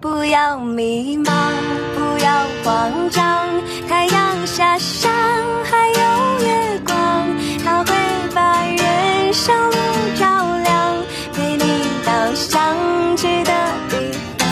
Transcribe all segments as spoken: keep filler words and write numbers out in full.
不要迷茫，不要慌张，太阳下山还有月光，它会把人生路照亮，陪你到想去的地方。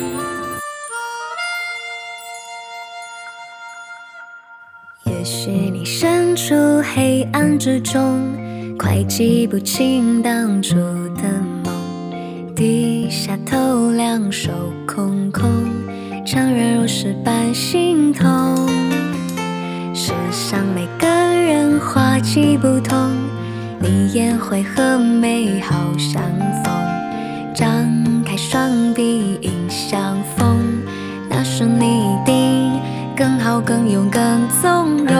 也许你身处黑暗之中，快记不清当初的梦，低下头两手空空，怅然若失般心痛。世上每个人花期不同，你也会和美好相逢，张开双臂迎相逢，那时你一定更好更勇更从容。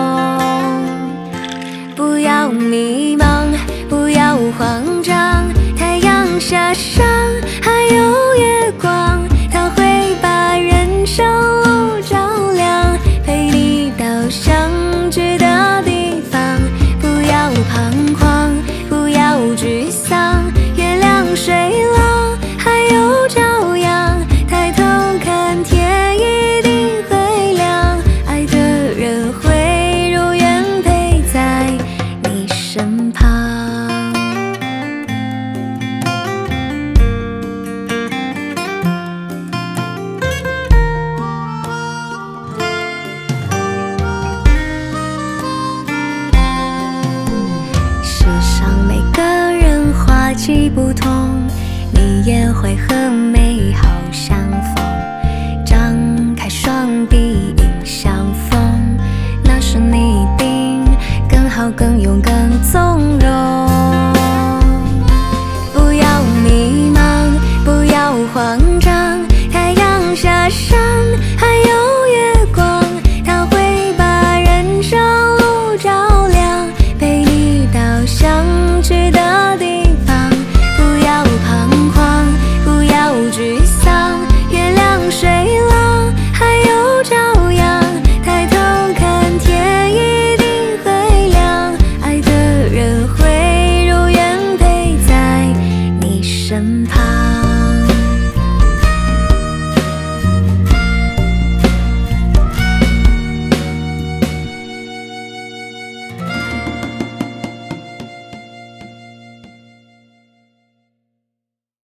不要迷茫，不要慌张，太阳下山还有月光，它会把人生路照亮，陪你到想去的地方。不要彷徨，不要沮丧，月亮水浪还有朝阳，抬头看天一定会亮，爱的人会永远陪在你身旁。世上每个人花期不同，你也会和美好相逢，张开双臂迎相逢，那时你一定更好更勇更从容。不要迷茫，不要慌张，太阳下山还有月光，它会把人生路照亮，陪你到想去的